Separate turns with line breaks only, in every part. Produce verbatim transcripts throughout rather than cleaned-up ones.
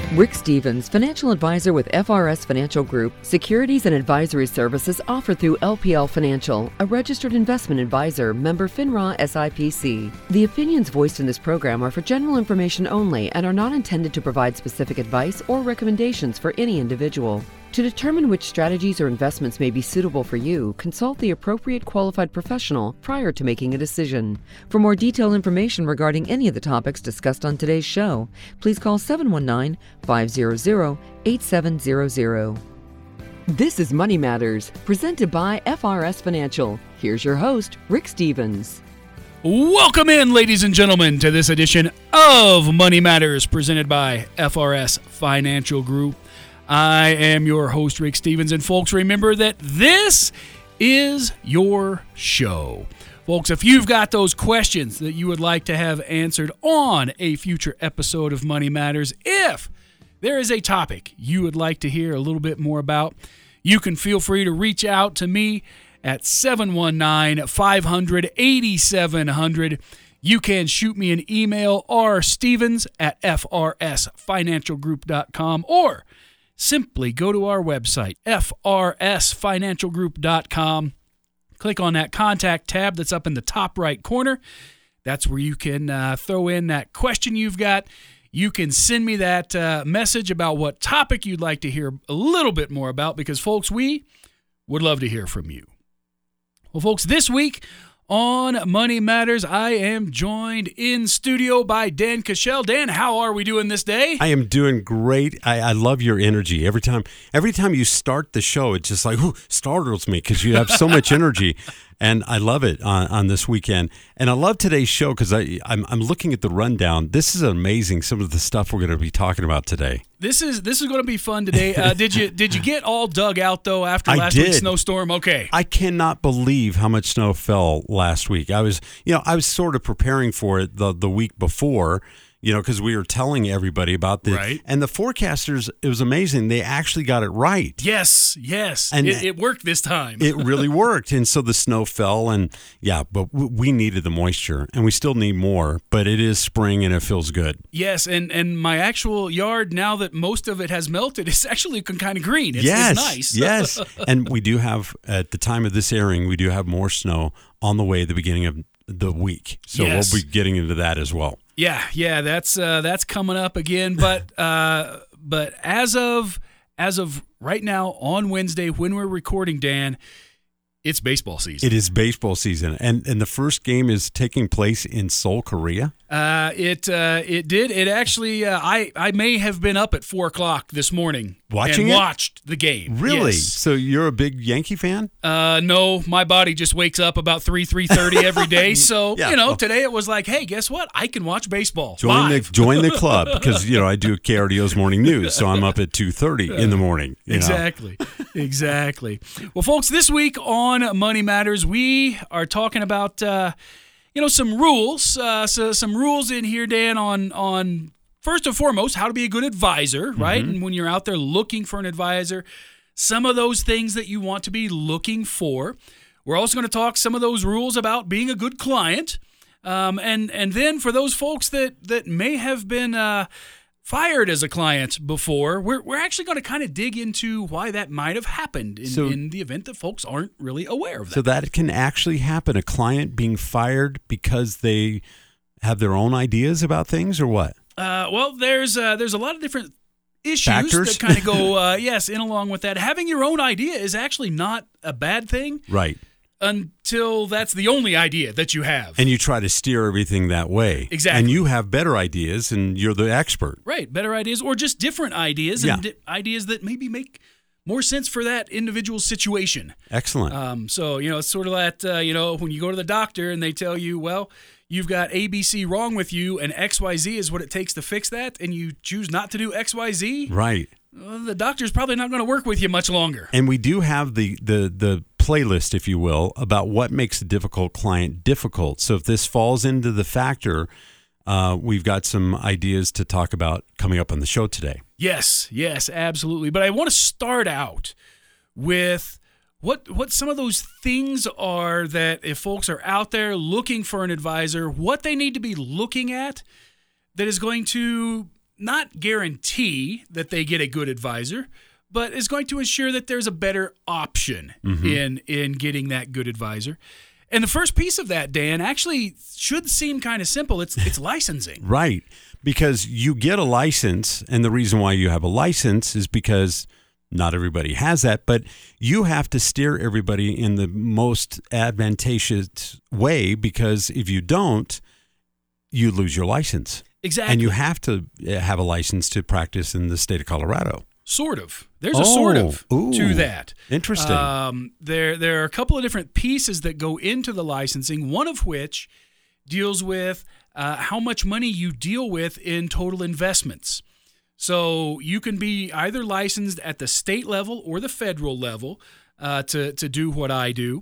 Rick Stevens, financial advisor with F R S Financial Group. Securities and advisory services offered through L P L Financial, a registered investment advisor, member FINRA S I P C. The opinions voiced in this program are for general information only and are not intended to provide specific advice or recommendations for any individual. To determine which strategies or investments may be suitable for you, consult the appropriate qualified professional prior to making a decision. For more detailed information regarding any of the topics discussed on today's show, please call seven one nine, five hundred, eight seven zero zero. This is Money Matters, presented by F R S Financial. Here's your host, Rick Stevens.
Welcome in, ladies and gentlemen, to this edition of Money Matters, presented by F R S Financial Group. I am your host, Rick Stevens, and folks, remember that this is your show. Folks, if you've got those questions that you would like to have answered on a future episode of Money Matters, if there is a topic you would like to hear a little bit more about, you can feel free to reach out to me at seven one nine, five hundred, eighty-seven hundred. You can shoot me an email, rstevens at f r s financial group dot com, or simply go to our website, f r s financial group dot com. Click on that contact tab that's up in the top right corner. That's where you can uh, throw in that question you've got. You can send me that uh, message about what topic you'd like to hear a little bit more about, because, folks, we would love to hear from you. Well, folks, this week on Money Matters, I am joined in studio by Dan Cashell. Dan, how are we doing this day?
I am doing great. I, I love your energy. Every time every time you start the show, it just like, ooh, startles me because you have so much energy. And I love it on, on this weekend. And I love today's show because I'm, I'm looking at the rundown. This is amazing, some of the stuff we're going to be talking about today.
This is this is going to be fun today. Uh, did you did you get all dug out, though, after
I
last
did.
week's snowstorm? Okay.
I cannot believe how much snow fell last week. I was, you know, I was sort of preparing for it the, the week before, you know, because we were telling everybody about this.
Right.
And the forecasters, it was amazing. They actually got it right.
Yes, yes.
And
it, it worked this time.
It really worked. And so the snow fell, and yeah, but we needed the moisture, and we still need more, but it is spring and it feels good.
Yes, and, and my actual yard, now that most of it has melted, it's actually kind of green. It's,
yes,
it's nice.
Yes, and we do have, at the time of this airing, we do have more snow on the way at the beginning of the week. So
yes.
We'll be getting into that as well.
Yeah, yeah, that's uh, that's coming up again. But uh, but as of as of right now on Wednesday when we're recording, Dan, it's baseball season.
It is baseball season, and and the first game is taking place in Seoul, Korea.
Uh, it uh, it did. It actually. Uh, I I may have been up at four o'clock this morning
watching
and
it?
watched the game.
Really?
Yes.
So you're a big Yankee fan?
Uh, no, my body just wakes up about three three thirty every day. So
yeah.
you know, today it was like, hey, guess what? I can watch baseball.
Join
live.
the join the club, because you know I do K R D O's morning news, so I'm up at two thirty in the morning. You
Exactly,
know?
exactly. Well, folks, this week on Money Matters, we are talking about uh, you know some rules, uh, so some rules in here, Dan, on on first and foremost how to be a good advisor, right? Mm-hmm. And when you're out there looking for an advisor, some of those things that you want to be looking for. We're also going to talk some of those rules about being a good client, um, and and then for those folks that that may have been uh, fired as a client before, we're we're actually going to kind of dig into why that might have happened in,
so,
in the event that folks aren't really aware of that.
So that can actually happen, a client being fired because they have their own ideas about things, or what?
Uh, well, there's uh, there's a lot of different issues
Factors?
that kind of go, uh, yes, in along with that. Having your own idea is actually not a bad thing.
Right.
Until that's the only idea that you have.
And you try to steer everything that way.
Exactly.
And you have better ideas, and you're the expert.
Right, better ideas, or just different ideas,
yeah.
and di- ideas that maybe make more sense for that individual situation.
Excellent.
Um, so, you know, it's sort of that, uh, you know, when you go to the doctor and they tell you, well, you've got A B C wrong with you, and X Y Z is what it takes to fix that, and you choose not to do X Y Z.
Right.
Well, the doctor's probably not going to work with you much longer.
And we do have the, the, the playlist, if you will, about what makes a difficult client difficult. So if this falls into the factor, uh, we've got some ideas to talk about coming up on the show today.
Yes, yes, absolutely. But I want to start out with what what some of those things are that if folks are out there looking for an advisor, what they need to be looking at that is going to not guarantee that they get a good advisor, but is going to ensure that there's a better option mm-hmm. in in getting that good advisor. And the first piece of that, Dan, actually should seem kind of simple. It's it's licensing.
Right. Because you get a license, and the reason why you have a license is because not everybody has that, but you have to steer everybody in the most advantageous way, because if you don't, you lose your license.
Exactly.
And you have to have a license to practice in the state of Colorado.
Sort of. There's
oh,
a sort of
ooh,
to that.
Interesting.
Um, there, there are a couple of different pieces that go into the licensing, one of which deals with uh, how much money you deal with in total investments. So you can be either licensed at the state level or the federal level uh, to, to do what I do.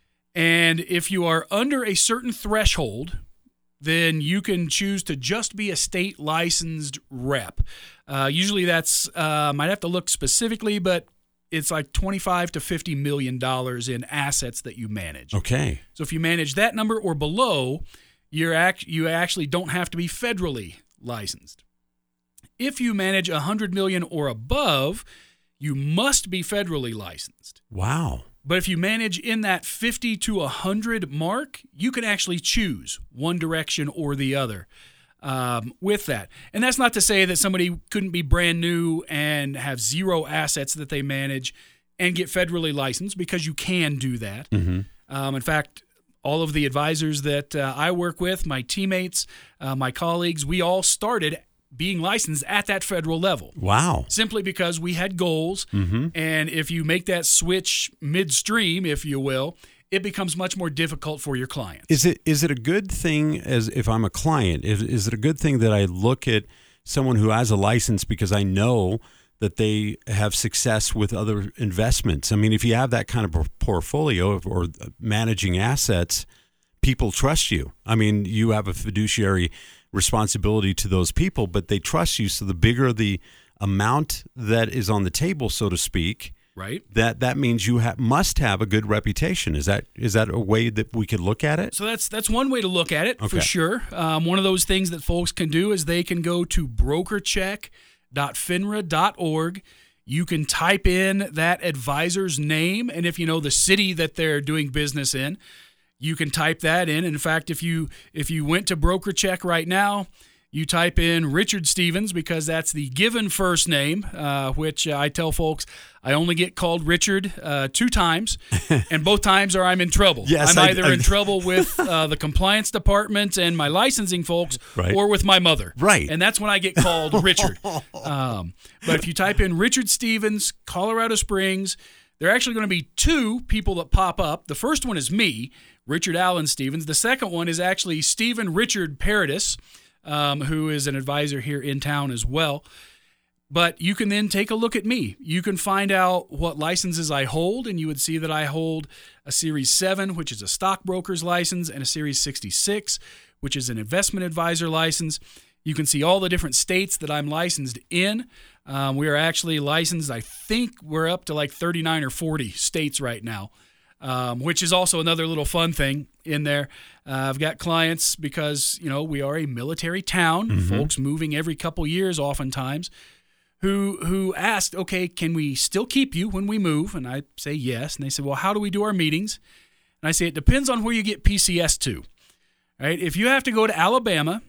And if you are under a certain threshold, then you can choose to just be a state licensed rep. Uh, usually that's, uh, might have to look specifically, but it's like twenty-five to fifty million dollars in assets that you manage.
Okay.
So if you manage that number or below, you're act- you actually don't have to be federally licensed. If you manage one hundred million dollars or above, you must be federally licensed.
Wow.
But if you manage in that fifty to one hundred mark, you can actually choose one direction or the other um, with that. And that's not to say that somebody couldn't be brand new and have zero assets that they manage and get federally licensed, because you can do that.
Mm-hmm.
Um, in fact, all of the advisors that uh, I work with, my teammates, uh, my colleagues, we all started being licensed at that federal level.
Wow.
Simply because we had goals,
mm-hmm.
and if you make that switch midstream, if you will, it becomes much more difficult for your clients.
Is it is it a good thing, as if I'm a client, is, is it a good thing that I look at someone who has a license because I know that they have success with other investments? I mean, if you have that kind of portfolio or managing assets, people trust you. I mean, you have a fiduciary responsibility to those people, but they trust you. So the bigger the amount that is on the table, so to speak,
right,
that that means you ha- must have a good reputation. Is that is that a way that we could look at it?
So that's that's one way to look at it,
okay.
for sure. Um, one of those things that folks can do is they can go to broker check dot finra dot org. You can type in that advisor's name, and if you know the city that they're doing business in, you can type that in. In fact, if you if you went to BrokerCheck right now, you type in Richard Stevens, because that's the given first name, uh, which I tell folks I only get called Richard uh, two times, and both times are I'm in trouble.
Yes,
I'm
I-
either
I-
in trouble with uh, the compliance department and my licensing folks,
Right.
or with my mother.
Right.
And that's when I get called Richard. Um, but if you type in Richard Stevens, Colorado Springs, there are actually going to be two people that pop up. The first one is me, Richard Allen Stevens. The second one is actually Stephen Richard Paradis, um, who is an advisor here in town as well. But you can then take a look at me. You can find out what licenses I hold, and you would see that I hold a Series seven, which is a stockbroker's license, and a Series sixty-six, which is an investment advisor license. You can see all the different states that I'm licensed in. Um, we are actually licensed, I think we're up to like thirty-nine or forty states right now, um, which is also another little fun thing in there. Uh, I've got clients because, you know, we are a military town,
Mm-hmm.
folks moving every couple years oftentimes, who who asked, okay, can we still keep you when we move? And I say yes. And they said, well, how do we do our meetings? And I say, it depends on where you get P C S to. Right? If you have to go to Alabama,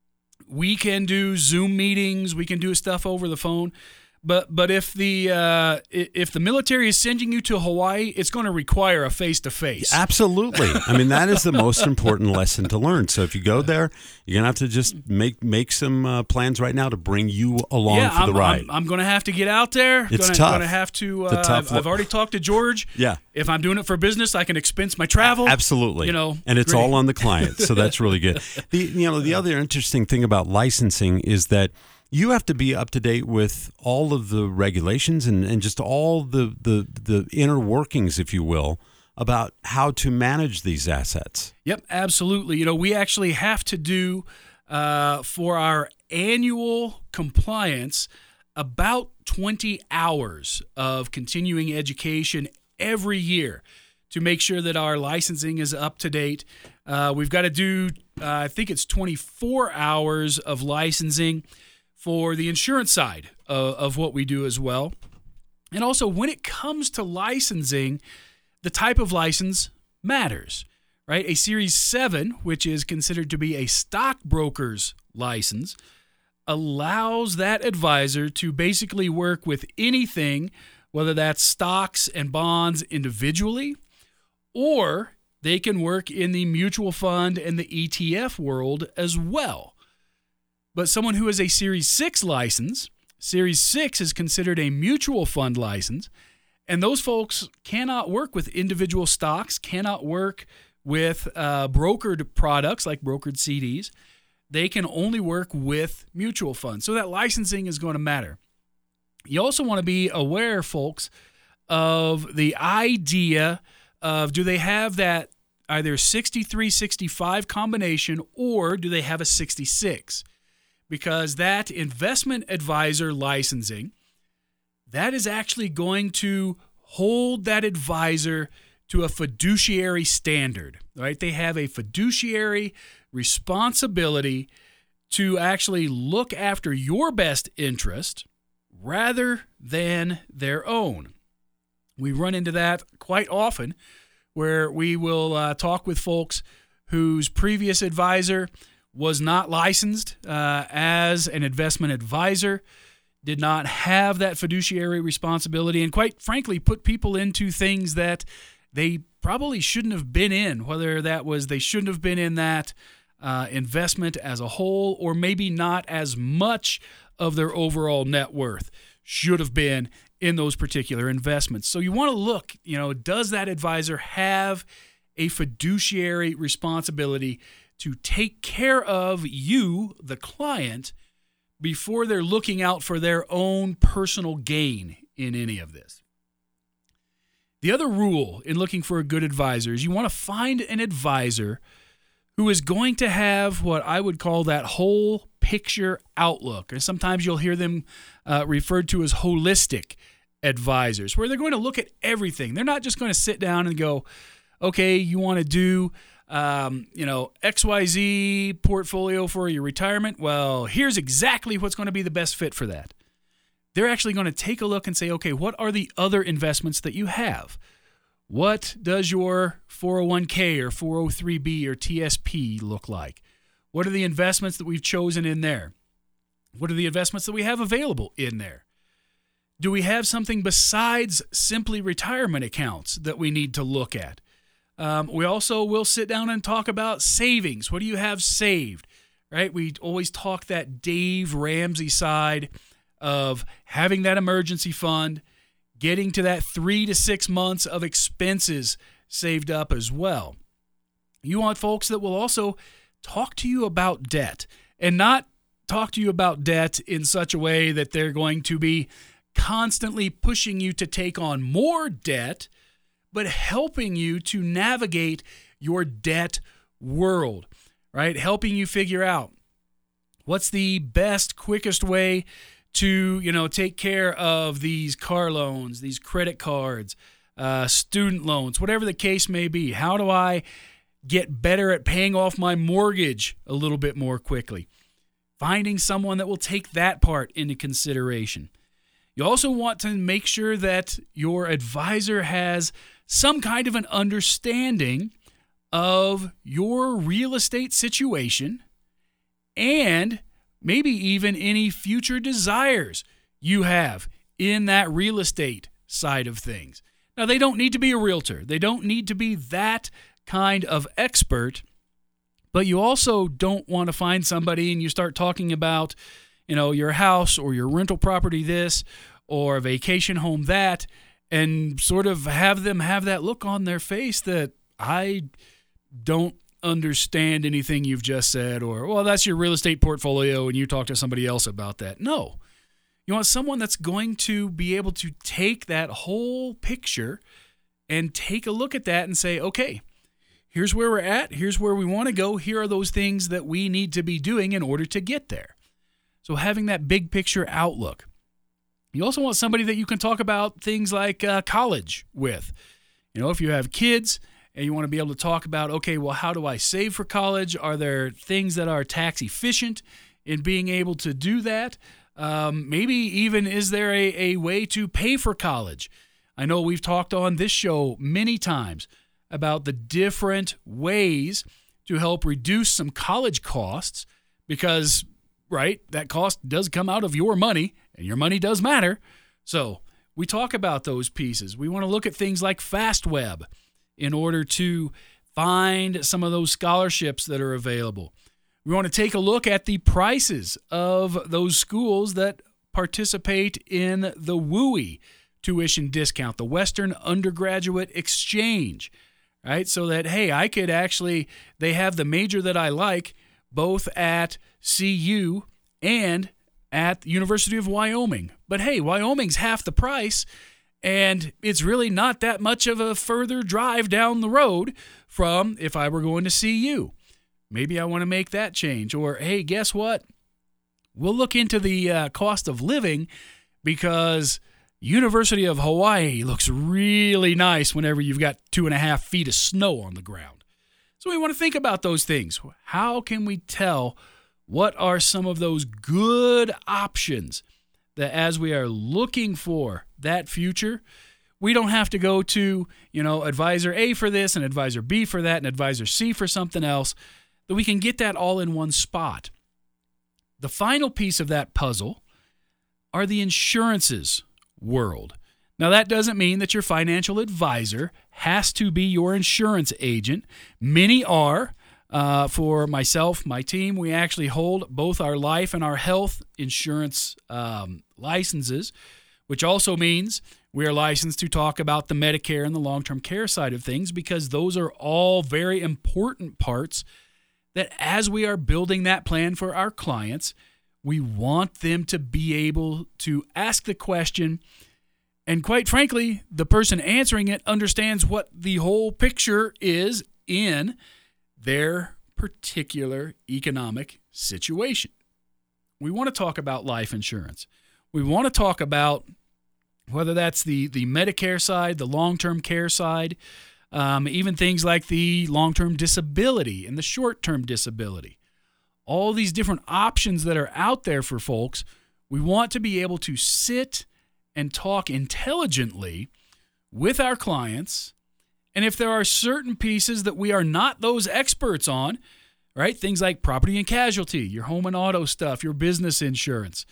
we can do Zoom meetings. We can do stuff over the phone. But but if the uh, if the military is sending you to Hawaii, it's going to require a face-to-face.
Absolutely. I mean, that is the most important lesson to learn. So if you go there, you're going to have to just make make some uh, plans right now to bring you along
yeah,
for
I'm,
the ride.
I'm, I'm going to have to get out there.
It's
gonna,
tough.
Going to have to.
It's a
Uh,
tough
I've, I've
lo-
already talked to George.
Yeah.
If I'm doing it for business, I can expense my travel.
Absolutely.
You know,
and it's
great.
all on the client. So that's really good. The you know, the other interesting thing about licensing is that you have to be up to date with all of the regulations and, and just all the, the, the inner workings, if you will, about how to manage these assets.
Yep, absolutely. You know, we actually have to do uh, for our annual compliance about twenty hours of continuing education every year to make sure that our licensing is up to date. Uh, we've got to do, uh, I think it's twenty-four hours of licensing for the insurance side of, of what we do as well. And also, when it comes to licensing, the type of license matters, right? A Series seven, which is considered to be a stockbroker's license, allows that advisor to basically work with anything, whether that's stocks and bonds individually, or they can work in the mutual fund and the E T F world as well. But someone who has a Series six license, Series six is considered a mutual fund license, and those folks cannot work with individual stocks, cannot work with uh, brokered products like brokered C Ds. They can only work with mutual funds. So that licensing is going to matter. You also want to be aware, folks, of the idea of, do they have that either sixty-three sixty-five combination, or do they have a sixty-six? Because that investment advisor licensing, that is actually going to hold that advisor to a fiduciary standard, right? They have a fiduciary responsibility to actually look after your best interest rather than their own. We run into that quite often, where we will uh, talk with folks whose previous advisor was not licensed uh, as an investment advisor, did not have that fiduciary responsibility, and quite frankly put people into things that they probably shouldn't have been in, whether that was they shouldn't have been in that uh, investment as a whole, or maybe not as much of their overall net worth should have been in those particular investments. So you want to look, you know, does that advisor have a fiduciary responsibility to take care of you, the client, before they're looking out for their own personal gain in any of this? The other rule in looking for a good advisor is you want to find an advisor who is going to have what I would call that whole picture outlook. And sometimes you'll hear them uh, referred to as holistic advisors, where they're going to look at everything. They're not just going to sit down and go, okay, you want to do um, you know, X Y Z portfolio for your retirement? Well, here's exactly what's going to be the best fit for that. They're actually going to take a look and say, okay, what are the other investments that you have? What does your four oh one k or four oh three b or T S P look like? What are the investments that we've chosen in there? What are the investments that we have available in there? Do we have something besides simply retirement accounts that we need to look at? Um, we also will sit down and talk about savings. What do you have saved, right? We always talk that Dave Ramsey side of having that emergency fund, getting to that three to six months of expenses saved up as well. You want folks that will also talk to you about debt, and not talk to you about debt in such a way that they're going to be constantly pushing you to take on more debt, but helping you to navigate your debt world, right? Helping you figure out what's the best, quickest way to, you know, take care of these car loans, these credit cards, uh, student loans, whatever the case may be. How do I get better at paying off my mortgage a little bit more quickly? Finding someone that will take that part into consideration. You also want to make sure that your advisor has some kind of an understanding of your real estate situation, and maybe even any future desires you have in that real estate side of things. Now, they don't need to be a realtor. They don't need to be that kind of expert, but you also don't want to find somebody and you start talking about, you know, your house or your rental property this or a vacation home that, and sort of have them have that look on their face that I don't understand anything you've just said, or, well, that's your real estate portfolio and you talk to somebody else about that. No. You want someone that's going to be able to take that whole picture and take a look at that and say, okay, here's where we're at. Here's where we want to go. Here are those things that we need to be doing in order to get there. So having that big picture outlook. You also want somebody that you can talk about things like uh, college with. You know, if you have kids and you want to be able to talk about, okay, well, how do I save for college? Are there things that are tax efficient in being able to do that? Um, maybe even is there a, a way to pay for college? I know we've talked on this show many times about the different ways to help reduce some college costs because, right, that cost does come out of your money, and your money does matter. So we talk about those pieces. We want to look at things like FastWeb in order to find some of those scholarships that are available. We want to take a look at the prices of those schools that participate in the W U I tuition discount, the Western Undergraduate Exchange, right? So that, hey, I could actually, they have the major that I like both at C U and at the University of Wyoming. But hey, Wyoming's half the price, and it's really not that much of a further drive down the road from if I were going to C U. Maybe I want to make that change. Or, hey, guess what? We'll look into the uh, cost of living because University of Hawaii looks really nice whenever you've got two and a half feet of snow on the ground. So we want to think about those things. How can we tell what are some of those good options that as we are looking for that future, we don't have to go to, you know, advisor A for this and advisor B for that and advisor C for something else, that we can get that all in one spot. The final piece of that puzzle are the insurances world. Now, that doesn't mean that your financial advisor has to be your insurance agent. Many are. Uh, for myself, my team, we actually hold both our life and our health insurance um, licenses, which also means we are licensed to talk about the Medicare and the long-term care side of things because those are all very important parts that as we are building that plan for our clients, we want them to be able to ask the question, and quite frankly, the person answering it understands what the whole picture is in their particular economic situation. We want to talk about life insurance. We want to talk about whether that's the, the Medicare side, the long-term care side, um, even things like the long-term disability and the short-term disability. All these different options that are out there for folks, we want to be able to sit and talk intelligently with our clients. And if there are certain pieces that we are not those experts on, right, things like property and casualty, your home and auto stuff, your business insurance,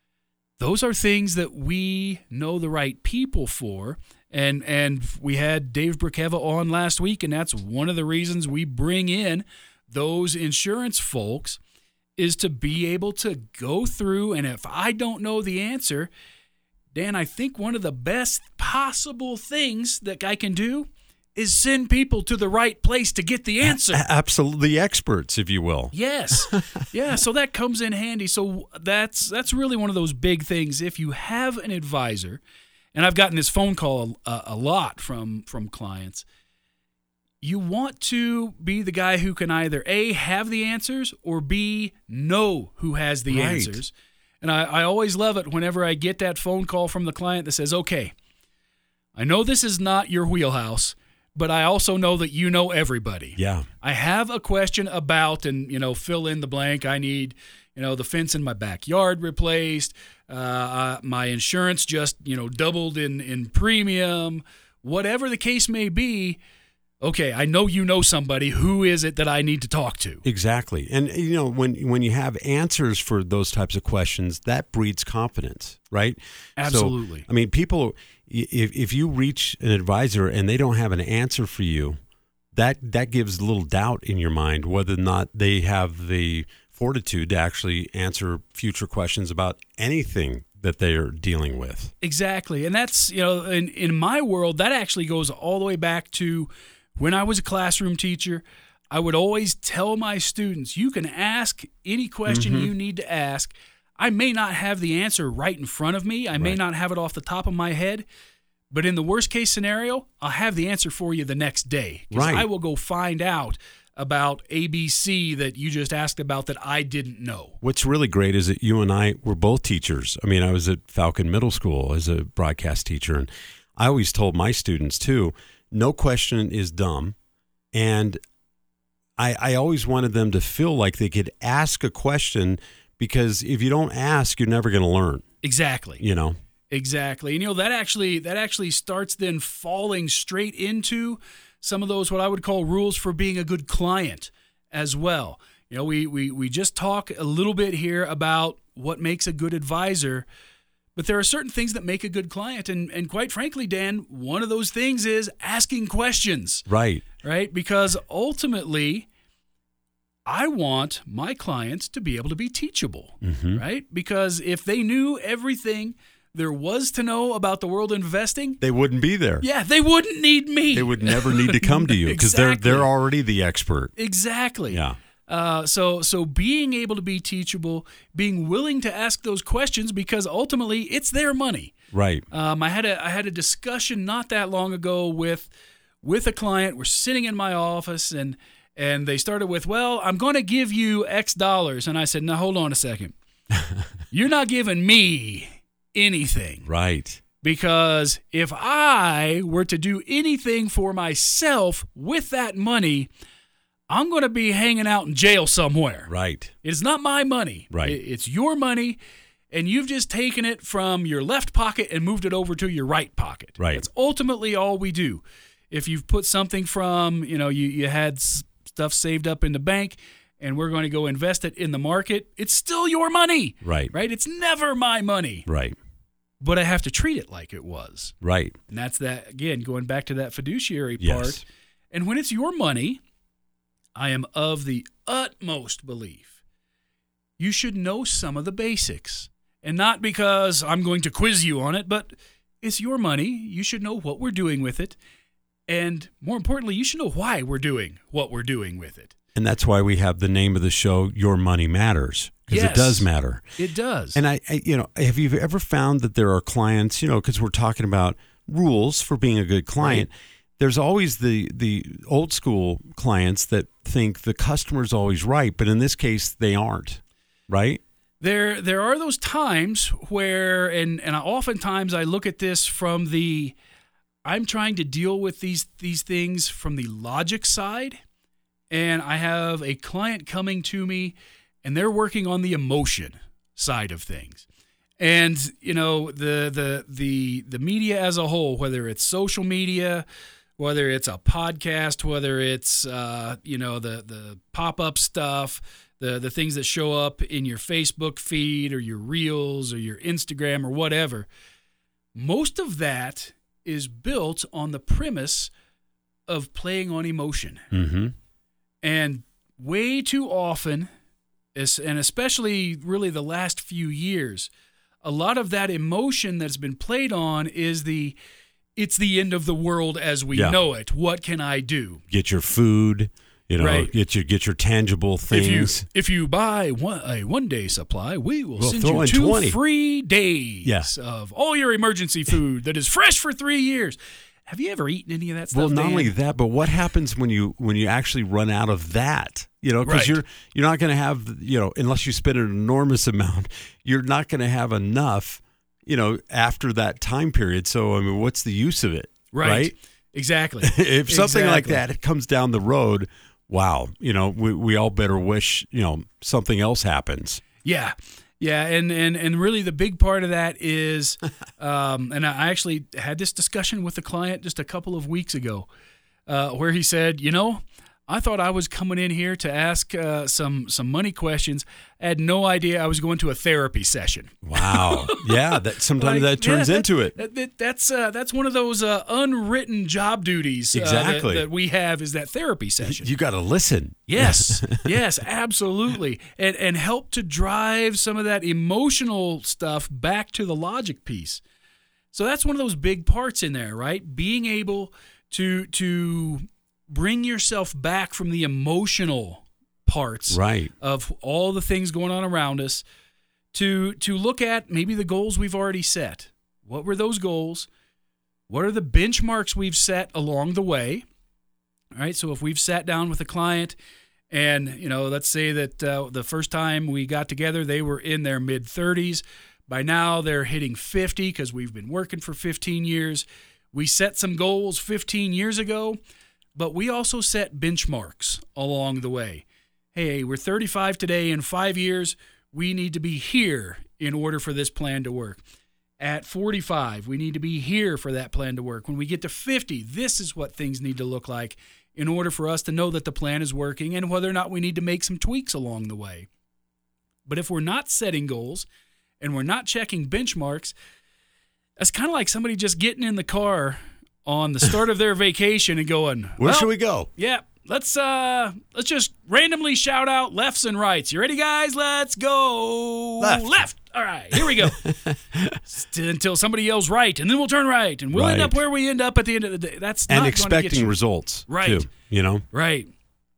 those are things that we know the right people for. And and we had Dave Brukeva on last week, and that's one of the reasons we bring in those insurance folks is to be able to go through, and if I don't know the answer, Dan, I think one of the best possible things that I can do is send people to the right place to get the answer.
A- absolutely experts, if you will.
Yes. Yeah, so that comes in handy. So that's that's really one of those big things. If you have an advisor, and I've gotten this phone call a, a lot from, from clients, you want to be the guy who can either A, have the answers, or B, know who has the
right.
answers. And I, I always love it whenever I get that phone call from the client that says, okay, I know this is not your wheelhouse, but I also know that you know everybody.
Yeah.
I have a question about, and, you know, fill in the blank. I need, you know, the fence in my backyard replaced. Uh, uh, my insurance just, you know, doubled in, in premium. Whatever the case may be, okay, I know you know somebody. Who is it that I need to talk to?
Exactly. And, you know, when when you have answers for those types of questions, that breeds confidence, right?
Absolutely.
So, I mean, people, if if you reach an advisor and they don't have an answer for you, that that gives a little doubt in your mind whether or not they have the fortitude to actually answer future questions about anything that they are dealing with.
Exactly. And that's, you know, in, in my world, that actually goes all the way back to when I was a classroom teacher. I would always tell my students, you can ask any question mm-hmm. you need to ask. I may not have the answer right in front of me. I right. may not have it off the top of my head. But in the worst case scenario, I'll have the answer for you the next day.
Right.
I will go find out about A B C that you just asked about that I didn't know.
What's really great is that you and I were both teachers. I mean, I was at Falcon Middle School as a broadcast teacher, and I always told my students too, no question is dumb. And I, I always wanted them to feel like they could ask a question because if you don't ask, you're never going to learn.
Exactly.
You know.
Exactly. And you know that actually that actually starts then falling straight into some of those what I would call rules for being a good client as well. You know, we we we just talk a little bit here about what makes a good advisor, but there are certain things that make a good client, and and quite frankly, Dan, one of those things is asking questions.
Right.
Right? Because ultimately, I want my clients to be able to be teachable,
mm-hmm.
right? Because if they knew everything there was to know about the world of investing,
they wouldn't be there.
Yeah, they wouldn't need me.
They would never need to come to you because
Exactly.
they're they're already the expert.
Exactly.
Yeah.
Uh, so so being able to be teachable, being willing to ask those questions, because ultimately it's their money.
Right.
Um, I had a I had a discussion not that long ago with with a client. We're sitting in my office and and they started with, well, I'm going to give you X dollars, and I said, now hold on a second. You're not giving me anything.
Right.
Because if I were to do anything for myself with that money, I'm going to be hanging out in jail somewhere.
Right.
It's not my money.
Right.
It's your money, and you've just taken it from your left pocket and moved it over to your right pocket.
Right.
That's ultimately all we do. If you've put something from, you know, you, you had stuff saved up in the bank, and we're going to go invest it in the market, it's still your money.
Right.
Right? It's never my money.
Right.
But I have to treat it like it was.
Right.
And that's that, again, going back to that fiduciary
Yes.
part. And when it's your money, I am of the utmost belief you should know some of the basics. And not because I'm going to quiz you on it, but it's your money. You should know what we're doing with it. And more importantly, you should know why we're doing what we're doing with it.
And that's why we have the name of the show, Your Money Matters, because
Yes.
it does matter.
It does.
And I, I, you know, have you ever found that there are clients, you know, because we're talking about rules for being a good client.
Right.
There's always the the old school clients that think the customer's always right, but in this case, they aren't, right?
There there are those times where, and, and oftentimes I look at this from the, I'm trying to deal with these these things from the logic side, and I have a client coming to me, and they're working on the emotion side of things. And, you know, the the the the media as a whole, whether it's social media, whether it's a podcast, whether it's, uh, you know, the, the pop-up stuff, the, the things that show up in your Facebook feed or your Reels or your Instagram or whatever, most of that is built on the premise of playing on emotion.
Mm-hmm.
And way too often, and especially really the last few years, a lot of that emotion that's been played on is the, it's the end of the world as we
Yeah.
know it. What can I do?
Get your food, you know,
Right.
get your get your tangible
If you
things.
if you buy one, a one day supply, we will
We'll
send
throw
you
in
two
twenty.
free days
Yeah.
of all your emergency food that is fresh for three years. Have you ever eaten any of that stuff?
Well, not
Dan?
only that, but what happens when you when you actually run out of that? You know, because
Right.
you're you're not going to have, you know, unless you spend an enormous amount, you're not going to have enough, you know, after that time period. So I mean, what's the use of it?
Right.
Right?
Exactly.
If something like
Exactly.
that comes down the road, wow, you know, we we all better wish, you know, something else happens.
Yeah. Yeah, and, and, and really the big part of that is, um, and I actually had this discussion with a client just a couple of weeks ago, uh, where he said, you know, I thought I was coming in here to ask uh, some some money questions. I had no idea I was going to a therapy session.
Wow. Yeah, that sometimes
Like,
that turns
yeah, that-
into it.
That, that, that's uh, that's one of those uh, unwritten job duties uh,
Exactly.
that, that we have is that therapy session.
You got to listen.
Yes, yes, absolutely, and and help to drive some of that emotional stuff back to the logic piece. So that's one of those big parts in there, right? Being able to to bring yourself back from the emotional parts
Right.
of all the things going on around us to to look at maybe the goals we've already set. What were those goals? What are the benchmarks we've set along the way? All right, so if we've sat down with a client and, you know, let's say that uh, the first time we got together, they were in their mid thirties. By now, they're hitting fifty because we've been working for fifteen years. We set some goals fifteen years ago, but we also set benchmarks along the way. Hey, we're thirty-five today. In five years, we need to be here in order for this plan to work. At forty-five, we need to be here for that plan to work. When we get to fifty, this is what things need to look like in order for us to know that the plan is working and whether or not we need to make some tweaks along the way. But if we're not setting goals and we're not checking benchmarks, that's kind of like somebody just getting in the car on the start of their vacation and going,
Where
well,
should we go?
Yeah, let's uh, let's just randomly shout out lefts and rights. You ready, guys? Let's go
Left.
Left. All right, here we go. Until somebody yells right, and then we'll turn right, and we'll
Right.
end up where we end up at the end of the day. That's
And
not
expecting
gonna get you.
results,
Right.
too, you know?
Right.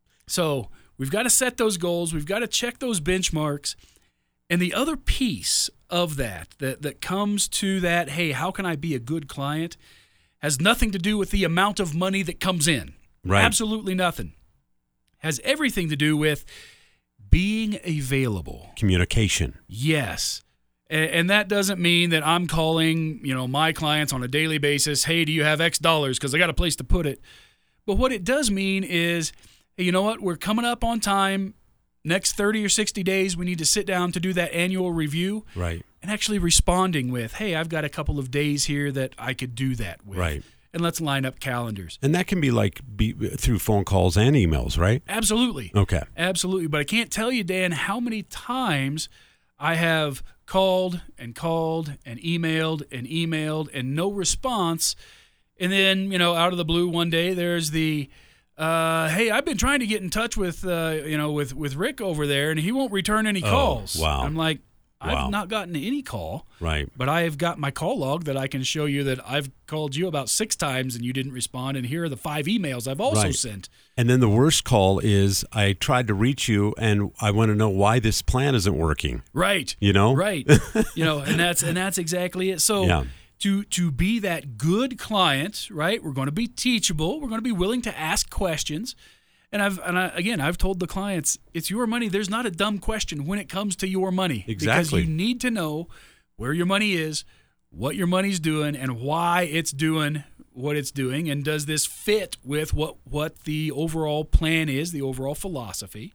So we've got to set those goals. We've got to check those benchmarks. And the other piece of that, that that comes to that, hey, how can I be a good client, has nothing to do with the amount of money that comes in.
Right.
Absolutely nothing. Has everything to do with being available.
Communication.
Yes. And, and that doesn't mean that I'm calling, you know, my clients on a daily basis, hey, do you have X dollars? Because I got a place to put it. But what it does mean is, hey, you know what? We're coming up on time. Next thirty or sixty days, we need to sit down to do that annual review.
Right.
And actually responding with, hey, I've got a couple of days here that I could do that with.
Right.
And let's line up calendars.
And that can be like be, through phone calls and emails, right?
Absolutely.
Okay.
Absolutely. But I can't tell you, Dan, how many times I have called and called and emailed and emailed and no response. And then, you know, out of the blue one day, there's the, uh, hey, I've been trying to get in touch with, uh, you know, with, with Rick over there, and he won't return any
Oh,
calls.
wow.
I'm like, I've
Wow.
not gotten any call.
Right.
But I have got my call log that I can show you that I've called you about six times and you didn't respond. And here are the five emails I've also
Right.
sent.
And then the worst call is I tried to reach you and I want to know why this plan isn't working.
Right.
You know?
Right. You know, and that's and that's exactly it. So
Yeah.
to to be that good client, right? We're going to be teachable. We're going to be willing to ask questions. And I've and I, again, I've told the clients, it's your money. There's not a dumb question when it comes to your money.
Exactly.
Because you need to know where your money is, what your money's doing, and why it's doing what it's doing. And does this fit with what, what the overall plan is, the overall philosophy?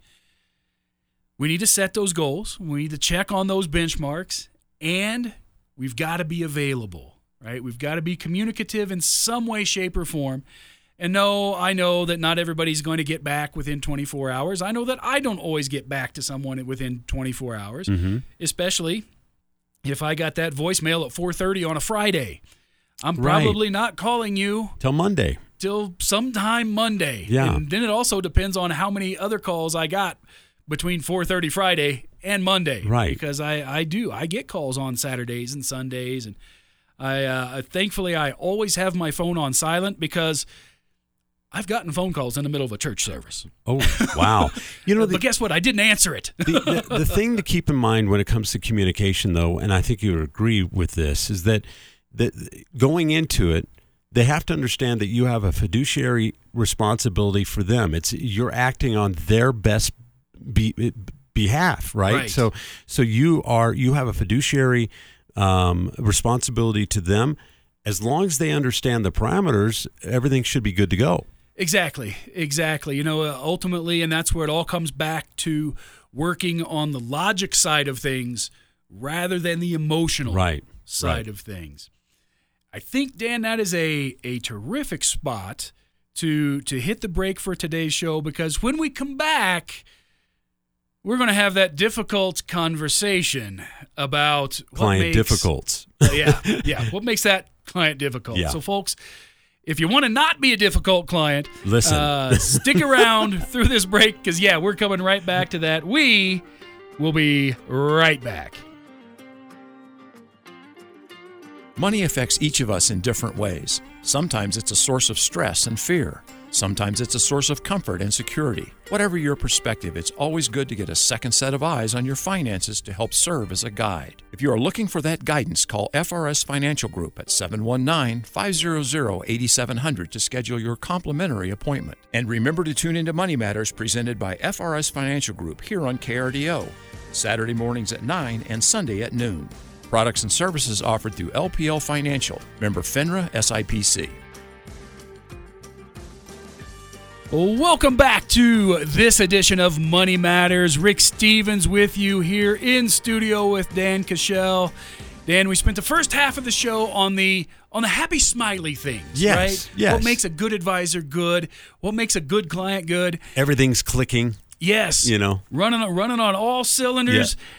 We need to set those goals. We need to check on those benchmarks. And we've got to be available, right? We've got to be communicative in some way, shape, or form. And no, I know that not everybody's going to get back within twenty-four hours. I know that I don't always get back to someone within twenty-four hours,
Mm-hmm.
especially if I got that voicemail at four thirty on a Friday. I'm
Right.
probably not calling you
Till Monday.
till sometime Monday.
Yeah.
And then it also depends on how many other calls I got between four thirty Friday and Monday.
Right.
Because I, I do. I get calls on Saturdays and Sundays. And I uh, thankfully, I always have my phone on silent because I've gotten phone calls in the middle of a church service.
Oh, wow. You know, the,
But guess what? I didn't answer it.
the, the, the thing to keep in mind when it comes to communication, though, and I think you would agree with this, is that, that going into it, they have to understand that you have a fiduciary responsibility for them. It's you're acting on their best be, behalf, right?
Right.
So, so you are you have a fiduciary um, responsibility to them. As long as they understand the parameters, everything should be good to go.
Exactly, exactly. You know, uh, ultimately, and that's where it all comes back to working on the logic side of things rather than the emotional
Right,
side
right.
of things. I think, Dan, that is a, a terrific spot to to hit the break for today's show, because when we come back, we're going to have that difficult conversation about what
Client
makes,
difficulties.
Uh, yeah, yeah. What makes that client difficult?
Yeah.
So, folks, if you want to not be a difficult client,
Listen.
uh, stick around through this break, because, yeah, we're coming right back to that. We will be right back.
Money affects each of us in different ways. Sometimes it's a source of stress and fear. Sometimes it's a source of comfort and security. Whatever your perspective, it's always good to get a second set of eyes on your finances to help serve as a guide. If you are looking for that guidance, call F R S Financial Group at seven one nine, five hundred, eight seven zero zero to schedule your complimentary appointment. And remember to tune into Money Matters presented by F R S Financial Group here on K R D O, Saturday mornings at nine and Sunday at noon. Products and services offered through L P L Financial, member FINRA S I P C.
Welcome back to this edition of Money Matters. Rick Stevens with you here in studio with Dan Cashell. Dan, we spent the first half of the show on the on the happy smiley things,
yes,
right?
Yes.
What makes a good advisor good? What makes a good client good?
Everything's clicking.
Yes.
You know.
Running running on all cylinders.
Yeah.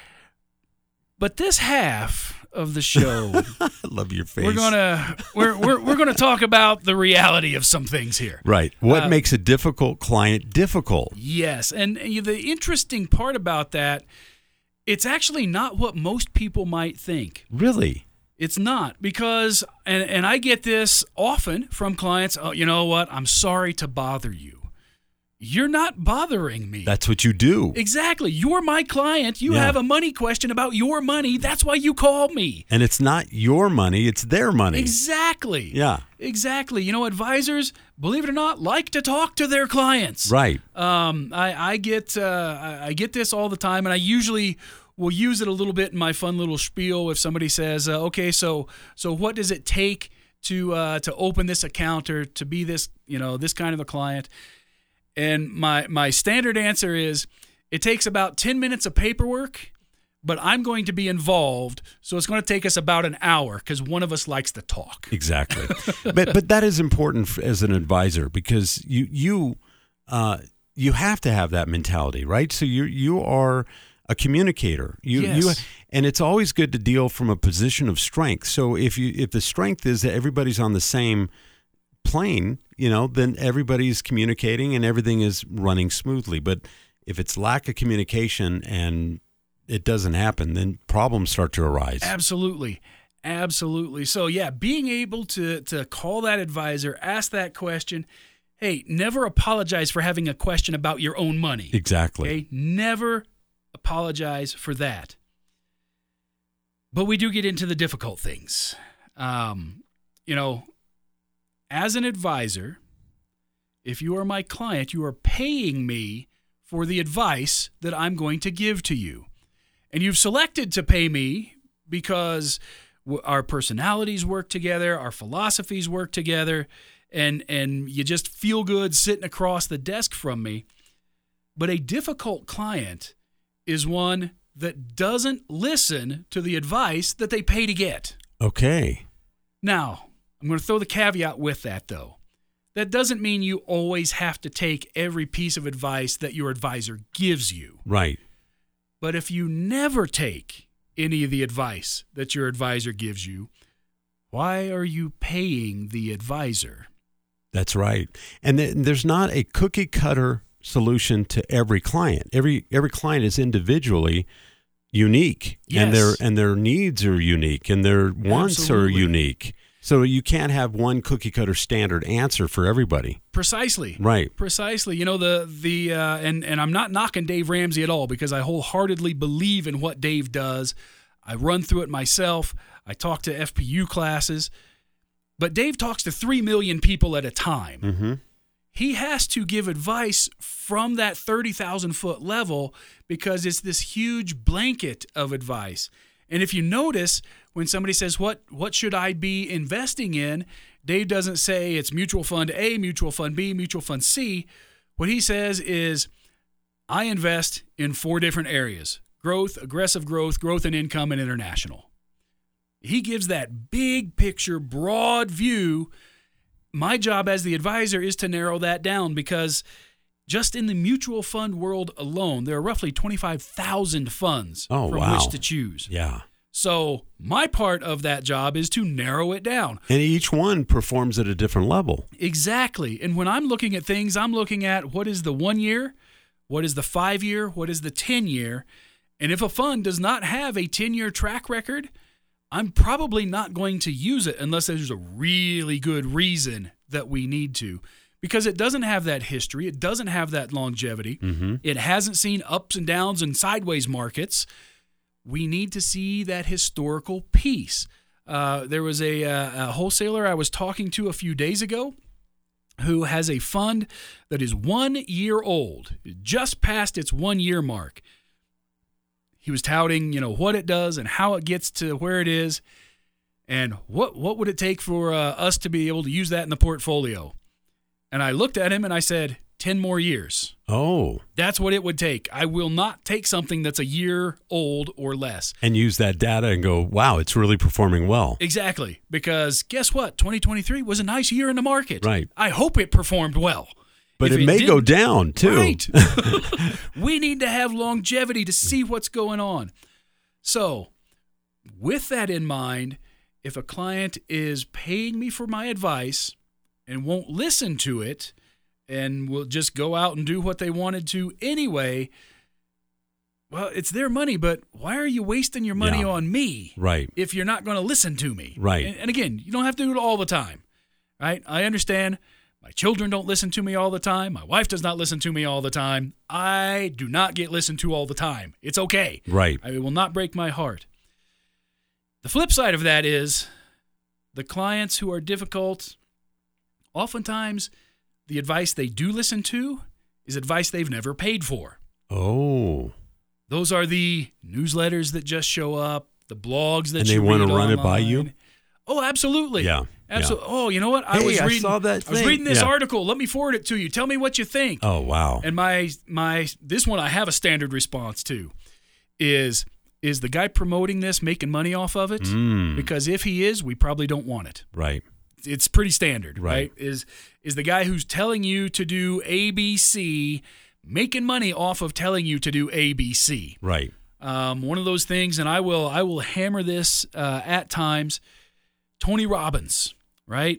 But this half of the show,
I love your face.
We're gonna we're we're we're gonna talk about the reality of some things here.
Right. What
Uh,
makes a difficult client difficult?
Yes, and the interesting part about that, it's actually not what most people might think.
Really?
It's not, because, and, and I get this often from clients, oh, you know what, I'm sorry to bother you. You're not bothering me.
That's what you do.
Exactly. You're my client. You
Yeah.
have a money question about your money. That's why you called me.
And it's not your money, it's their money.
Exactly.
Yeah.
Exactly. You know, advisors, believe it or not, like to talk to their clients.
Right.
Um, I, I get uh, I I get this all the time, and I usually will use it a little bit in my fun little spiel if somebody says, uh, "Okay, so so what does it take to uh, to open this account or to be this you know this kind of a client?" And my my standard answer is, it takes about ten minutes of paperwork, but I'm going to be involved, so it's going to take us about an hour because one of us likes to talk.
Exactly. but but that is important f- as an advisor, because you you uh, you have to have that mentality, right? So you you are a communicator. You
Yes.
you and it's always good to deal from a position of strength. So if you if the strength is that everybody's on the same plane, you know, then everybody's communicating and everything is running smoothly. But if it's lack of communication and it doesn't happen, then problems start to arise.
Absolutely. Absolutely. So, yeah, being able to to call that advisor, ask that question. Hey, never apologize for having a question about your own money.
Exactly.
Okay? Never apologize for that. But we do get into the difficult things. Um, you know, as an advisor, if you are my client, you are paying me for the advice that I'm going to give to you. And you've selected to pay me because our personalities work together, our philosophies work together, and, and you just feel good sitting across the desk from me. But a difficult client is one that doesn't listen to the advice that they pay to get.
Okay.
Now, I'm going to throw the caveat with that, though. That doesn't mean you always have to take every piece of advice that your advisor gives you.
Right.
But if you never take any of the advice that your advisor gives you, why are you paying the advisor?
That's right. And th- there's not a cookie cutter solution to every client. Every every client is individually unique,
Yes.
and their and their needs are unique, and their wants
Absolutely.
are unique. So you can't have one cookie cutter standard answer for everybody.
Precisely.
Right.
Precisely. You know, the the uh, and and I'm not knocking Dave Ramsey at all, because I wholeheartedly believe in what Dave does. I run through it myself. I talk to F P U classes. But Dave talks to three million people at a time.
Mm-hmm.
He has to give advice from that thirty thousand foot level, because it's this huge blanket of advice. And if you notice, when somebody says, what what should I be investing in, Dave doesn't say it's mutual fund A, mutual fund B, mutual fund C. What he says is, I invest in four different areas: growth, aggressive growth, growth and income, and international. He gives that big picture, broad view. My job as the advisor is to narrow that down, because just in the mutual fund world alone, there are roughly twenty-five thousand funds
Oh,
from
wow.
which to choose.
Yeah.
So my part of that job is to narrow it down.
And each one performs at a different level.
Exactly. And when I'm looking at things, I'm looking at what is the one year, what is the five year, what is the ten year. And if a fund does not have a ten-year track record, I'm probably not going to use it unless there's a really good reason that we need to, because it doesn't have that history. It doesn't have that longevity.
Mm-hmm.
It hasn't seen ups and downs and sideways markets. We need to see that historical piece. Uh, there was a, a wholesaler I was talking to a few days ago who has a fund that is one year old, just past its one year mark. He was touting, you know, what it does and how it gets to where it is, and what what would it take for uh, us to be able to use that in the portfolio. And I looked at him and I said, ten more years.
Oh.
That's what it would take. I will not take something that's a year old or less.
And use that data and go, wow, it's really performing well.
Exactly. Because guess what? twenty twenty-three was a nice year in the market.
Right.
I hope it performed well.
But
If
it may go
didn't-
down, too.
Right. We need to have longevity to see what's going on. So, with that in mind, if a client is paying me for my advice and won't listen to it and will just go out and do what they wanted to anyway, well, it's their money, but why are you wasting your money
Yeah.
on me
Right.
if you're not going to listen to me?
Right.
And, and again, you don't have to do it all the time, right? I understand. My children don't listen to me all the time. My wife does not listen to me all the time. I do not get listened to all the time. It's okay.
Right.
I will not break my heart. The flip side of that is the clients who are difficult, oftentimes the advice they do listen to is advice they've never paid for.
Oh.
Those are the newsletters that just show up, the blogs that
And
you
they
read
wanna run it by
online.
you?
Oh, absolutely.
Yeah.
Absolutely. Oh, you know what? I
Hey,
was
I
reading
saw that
I was
thing.
reading this
Yeah.
article. Let me forward it to you. Tell me what you think.
Oh, wow.
And my my this one I have a standard response to is is the guy promoting this making money off of it?
Mm.
Because if he is, we probably don't want it.
Right.
It's pretty standard, right?
Right.
Is is the guy who's telling you to do A B C making money off of telling you to do A B C?
Right.
Um, one of those things, and I will I will hammer this uh, at times. Tony Robbins, right?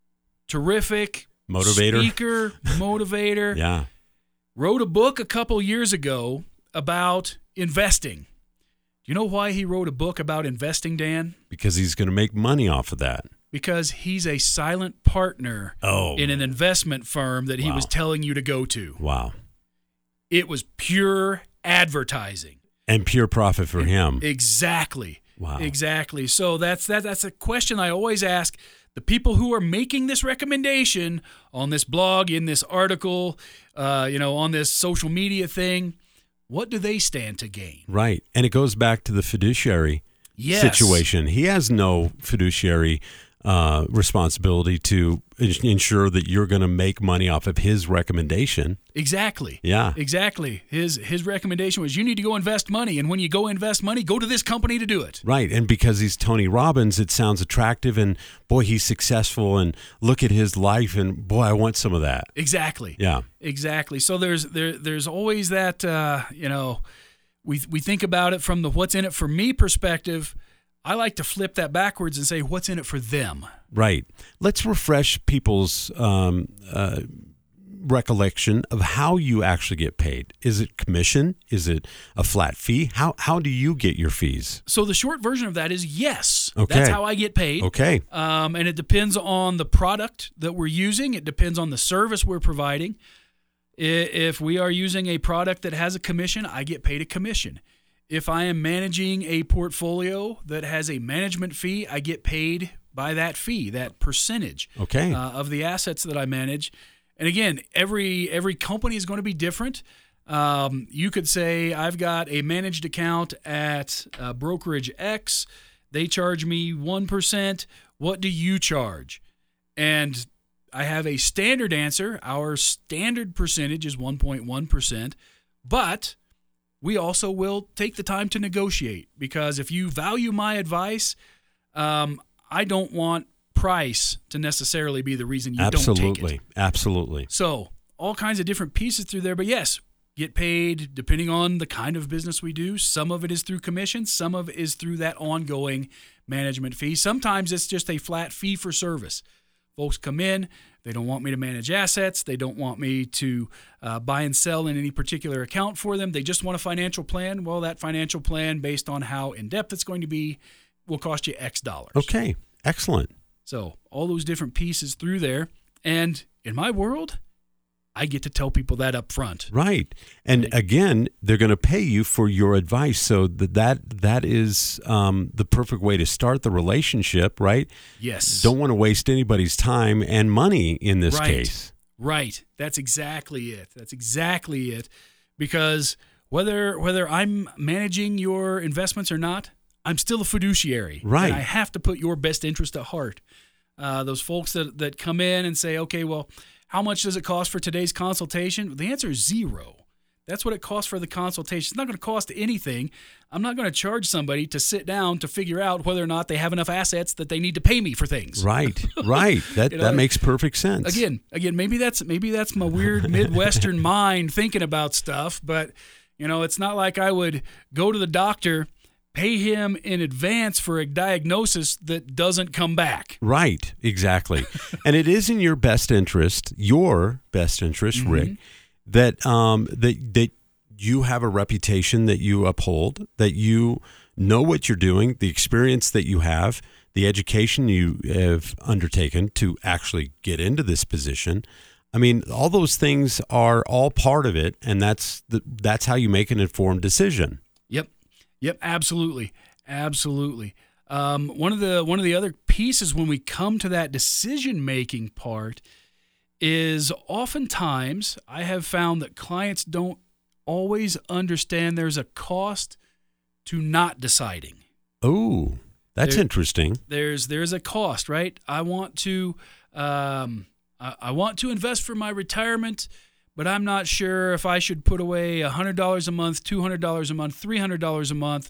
Terrific
Motivator.
speaker, motivator.
Yeah.
Wrote a book a couple years ago about investing. Do you know why he wrote a book about investing, Dan?
Because he's going to make money off of that.
Because he's a silent partner
Oh.
in an investment firm that he
Wow.
was telling you to go to.
Wow.
It was pure advertising.
And pure profit for him.
Exactly.
Wow.
Exactly. So that's that. That's a question I always ask the people who are making this recommendation on this blog, in this article, uh, you know, on this social media thing. What do they stand to gain?
Right. And it goes back to the fiduciary
Yes.
situation. He has no fiduciary uh, responsibility to ins- ensure that you're going to make money off of his recommendation.
Exactly.
Yeah.
Exactly. His his recommendation was you need to go invest money, and when you go invest money, go to this company to do it.
Right. And because he's Tony Robbins, it sounds attractive and boy, he's successful and look at his life and boy, I want some of that.
Exactly.
Yeah.
Exactly. So there's there there's always that uh, you know, we we think about it from the what's in it for me perspective. I like to flip that backwards and say what's in it for them.
Right. Let's refresh people's um, uh, recollection of how you actually get paid. Is it commission? Is it a flat fee? How how do you get your fees?
So the short version of that is yes.
Okay.
That's how I get paid.
Okay.
Um, and it depends on the product that we're using. It depends on the service we're providing. I- If we are using a product that has a commission, I get paid a commission. If I am managing a portfolio that has a management fee, I get paid by that fee, that percentage
Okay.
uh, of the assets that I manage. And again, every every company is going to be different. Um, you could say I've got a managed account at uh, brokerage X. They charge me one percent. What do you charge? And I have a standard answer. Our standard percentage is one point one percent. But we also will take the time to negotiate because if you value my advice, um, I don't want price to necessarily be the reason you don't take it.
Absolutely. Absolutely.
So all kinds of different pieces through there. But yes, get paid depending on the kind of business we do. Some of it is through commission. Some of it is through that ongoing management fee. Sometimes it's just a flat fee for service. Folks come in. They don't want me to manage assets. They don't want me to uh, buy and sell in any particular account for them. They just want a financial plan. Well, that financial plan, based on how in-depth it's going to be, will cost you X dollars.
Okay. Excellent.
So all those different pieces through there. And in my world, I get to tell people that up front.
Right. And again, they're going to pay you for your advice. So that that, that is um, the perfect way to start the relationship, right?
Yes.
Don't want to waste anybody's time and money in this
Right.
case.
Right. That's exactly it. That's exactly it. Because whether whether I'm managing your investments or not, I'm still a fiduciary.
Right.
And I have to put your best interest at heart. Uh, those folks that, that come in and say, okay, well, how much does it cost for today's consultation? The answer is zero. That's what it costs for the consultation. It's not going to cost anything. I'm not going to charge somebody to sit down to figure out whether or not they have enough assets that they need to pay me for things.
Right, right. That
You know,
that makes perfect sense.
Again, again, maybe that's maybe that's my weird Midwestern mind thinking about stuff, but you know, it's not like I would go to the doctor, pay him in advance for a diagnosis that doesn't come back.
Right, exactly. And it is in your best interest, your best interest,
Mm-hmm.
Rick, that um that that you have a reputation that you uphold, that you know what you're doing, the experience that you have, the education you have undertaken to actually get into this position. I mean, all those things are all part of it, and that's the, that's how you make an informed decision.
Yep. Yep, absolutely. Absolutely. Um, one of the one of the other pieces when we come to that decision-making part is oftentimes I have found that clients don't always understand there's a cost to not deciding.
Oh, that's
There-
interesting.
There's there's a cost, right? I want to um, I, I want to invest for my retirement, but I'm not sure if I should put away one hundred dollars a month, two hundred dollars a month, three hundred dollars a month.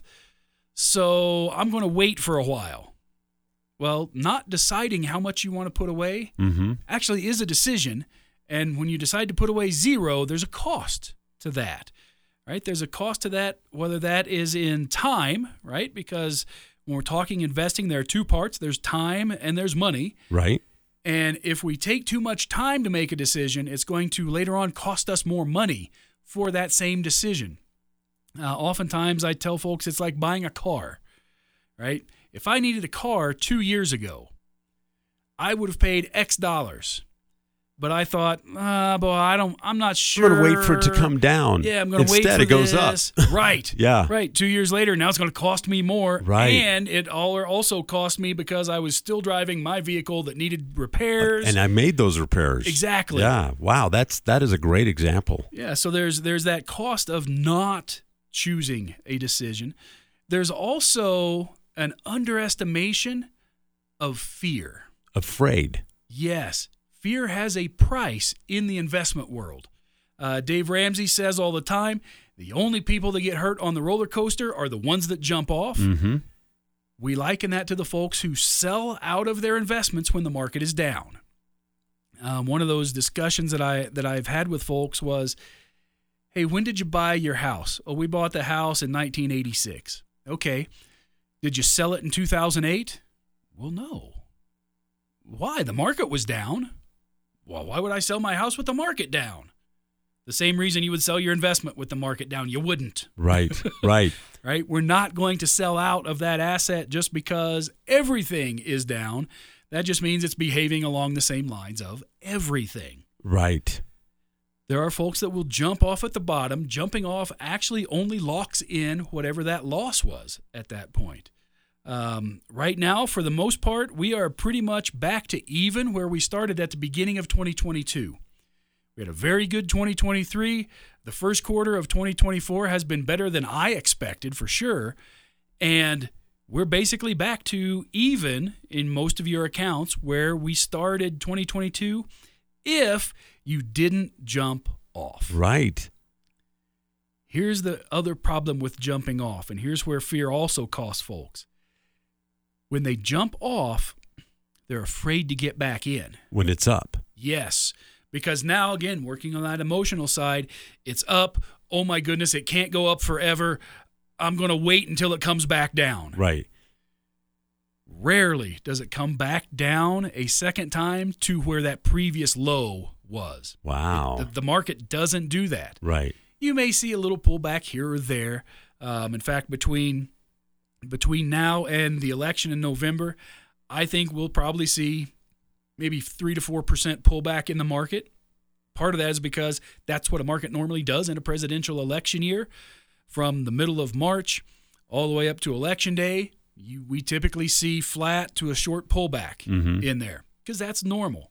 So I'm going to wait for a while. Well, not deciding how much you want to put away
Mm-hmm.
actually is a decision. And when you decide to put away zero, there's a cost to that, right? There's a cost to that, whether that is in time, right? Because when we're talking investing, there are two parts. There's time and there's money.
Right.
And if we take too much time to make a decision, it's going to later on cost us more money for that same decision. Uh, oftentimes, I tell folks it's like buying a car, right? If I needed a car two years ago, I would have paid X dollars. But I thought, ah, boy, I don't, I'm not sure.
I'm going to wait for it to come down.
Yeah, I'm going to wait for
Instead, it goes up.
this. Right.
Yeah.
Right. Two years later, now it's going to cost me more.
Right.
And it all also cost me because I was still driving my vehicle that needed repairs.
And I made those repairs.
Exactly.
Yeah. Wow. That's that is a great example.
Yeah, so there's there's that cost of not choosing a decision. There's also an underestimation of fear.
Afraid.
Yes, fear has a price in the investment world. Uh, Dave Ramsey says all the time, the only people that get hurt on the roller coaster are the ones that jump off.
Mm-hmm.
We liken that to the folks who sell out of their investments when the market is down. Um, one of those discussions that I that I've had with folks was, hey, when did you buy your house? Oh, we bought the house in nineteen eighty-six. Okay. Did you sell it in two thousand eight? Well, no. Why? The market was down. Well, why would I sell my house with the market down? The same reason you would sell your investment with the market down. You wouldn't.
Right. Right.
Right? We're not going to sell out of that asset just because everything is down. That just means it's behaving along the same lines of everything.
Right.
There are folks that will jump off at the bottom. Jumping off actually only locks in whatever that loss was at that point. Um, right now, for the most part, we are pretty much back to even where we started at the beginning of twenty twenty-two. We had a very good twenty twenty-three. The first quarter of twenty twenty-four has been better than I expected, for sure. And we're basically back to even in most of your accounts where we started twenty twenty-two if you didn't jump off.
Right.
Here's the other problem with jumping off, and here's where fear also costs folks. When they jump off, they're afraid to get back in.
When it's up.
Yes, because now, again, working on that emotional side, it's up. Oh, my goodness, it can't go up forever. I'm going to wait until it comes back down.
Right.
Rarely does it come back down a second time to where that previous low was.
Wow.
The, the market doesn't do that.
Right.
You may see a little pullback here or there. Um, in fact, between between now and the election in November, I think we'll probably see maybe three to four percent pullback in the market. Part of that is because that's what a market normally does in a presidential election year. From the middle of March all the way up to election day, you, we typically see flat to a short pullback
Mm-hmm.
in there because that's normal.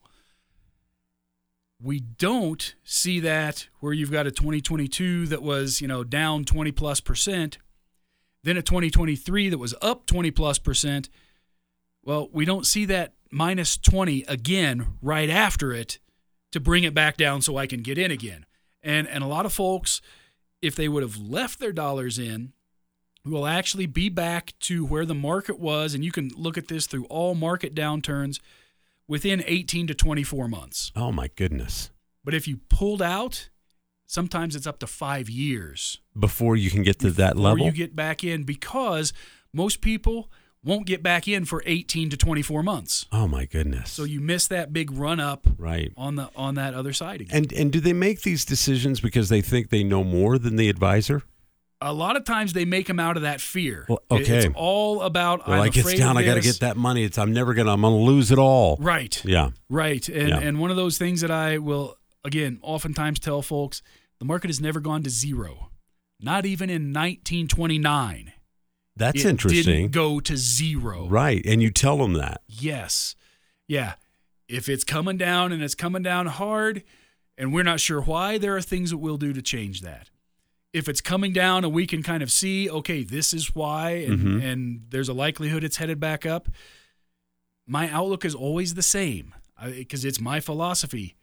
We don't see that where you've got a twenty twenty-two that was, you know, down twenty plus percent, then a twenty twenty-three that was up twenty plus percent. Well, we don't see that minus twenty again right after it to bring it back down so I can get in again. And and a lot of folks, if they would have left their dollars in, will actually be back to where the market was, and you can look at this through all market downturns, within eighteen to twenty-four months.
Oh, my goodness.
But if you pulled out, sometimes it's up to five years.
Before you can get to that
before
level?
you get back in, because most people won't get back in for eighteen to twenty-four months.
Oh, my goodness.
So you miss that big run up
right.
on the on that other side again.
And and do they make these decisions because they think they know more than the advisor?
A lot of times they make them out of that fear.
Well, okay.
It's all about,
Well,
I'm
like,
afraid
it's down,
of
I got to
this.
get that money. It's I'm never going to, I'm going to lose it all.
Right.
Yeah.
Right. And
Yeah.
and one of those things that I will, again, oftentimes tell folks, the market has never gone to zero. Not even in nineteen twenty-nine.
That's
it
interesting.
Didn't go to zero.
Right. And you tell them that.
Yes. Yeah. If it's coming down and it's coming down hard and we're not sure why, there are things that we'll do to change that. If it's coming down and we can kind of see, okay, this is why, and,
Mm-hmm.
and there's a likelihood it's headed back up, my outlook is always the same because it's my philosophy.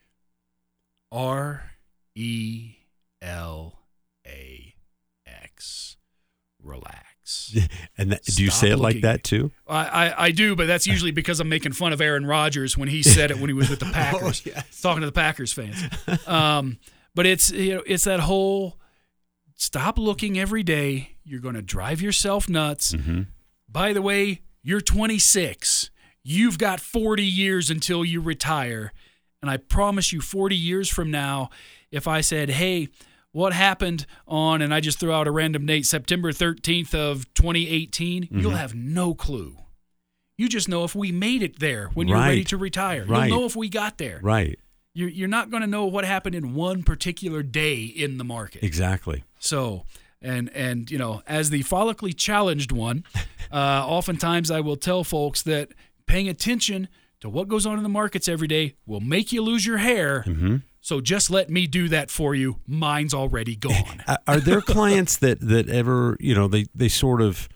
R E L A X. Relax.
And that, do you
Stop
say it like
looking.
that too?
I, I, I do, but that's usually because I'm making fun of Aaron Rodgers when he said it when he was with the Packers,
Oh, yes.
talking to the Packers fans. Um, but it's you know it's that whole stop looking every day. You're going to drive yourself nuts.
Mm-hmm.
By the way, you're twenty-six. You've got forty years until you retire. And I promise you, forty years from now, if I said, hey, what happened on, and I just threw out a random date, September thirteenth of twenty eighteen,
Mm-hmm.
you'll have no clue. You just know if we made it there when you're ready
Right.
to retire.
Right.
You'll know if we got there.
Right.
You're, you're not going to know what happened in one particular day in the market.
Exactly.
So, and, and you know, as the follically challenged one, uh, oftentimes I will tell folks that paying attention to what goes on in the markets every day will make you lose your hair.
Mm-hmm.
So just let me do that for you. Mine's already gone.
Are there clients that, that ever, you know, they, they sort of,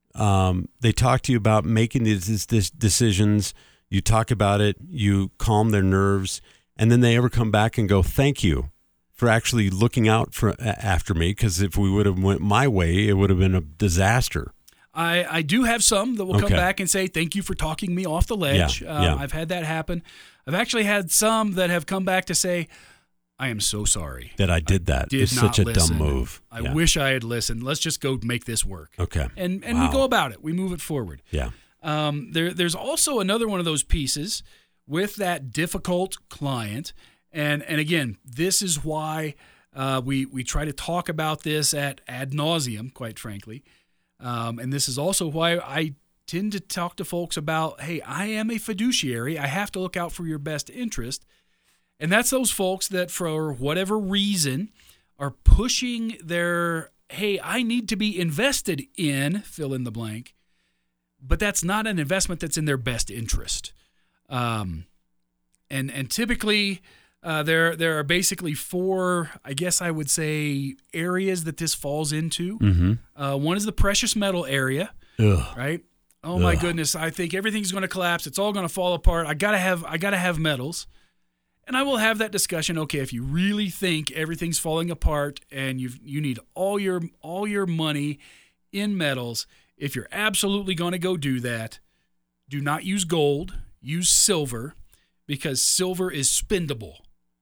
um, they talk to you about making these, these decisions, you talk about it, you calm their nerves, and then they ever come back and go, thank you for actually looking out for after me, because if we would have went my way, it would have been a disaster.
I, I do have some that will come
Okay.
back and say, thank you for talking me off the ledge.
Yeah,
Uh,
yeah.
I've had that happen. I've actually had some that have come back to say, I am so sorry.
That I did that.
Did
It's
not
such a
listen.
dumb move.
I
Yeah.
wish I had listened. Let's just go make this work.
Okay.
And and
Wow.
we go about it. We move it forward.
Yeah.
Um, there, there's also another one of those pieces with that difficult client. And and again, this is why uh, we, we try to talk about this at ad nauseum, quite frankly. Um, and this is also why I tend to talk to folks about, hey, I am a fiduciary. I have to look out for your best interest. And that's those folks that, for whatever reason, are pushing their, hey, I need to be invested in, fill in the blank, but that's not an investment that's in their best interest. Um, and and typically, uh, there there are basically four, I guess I would say, areas that this falls into.
Mm-hmm.
Uh, one is the precious metal area,
Ugh.
right? Oh my
Ugh.
goodness, I think everything's going to collapse. It's all going to fall apart. I gotta have I gotta have metals. And I will have that discussion. Okay, if you really think everything's falling apart and you you need all your all your money in metals, if you're absolutely going to go do that, do not use gold. Use silver, because silver is spendable.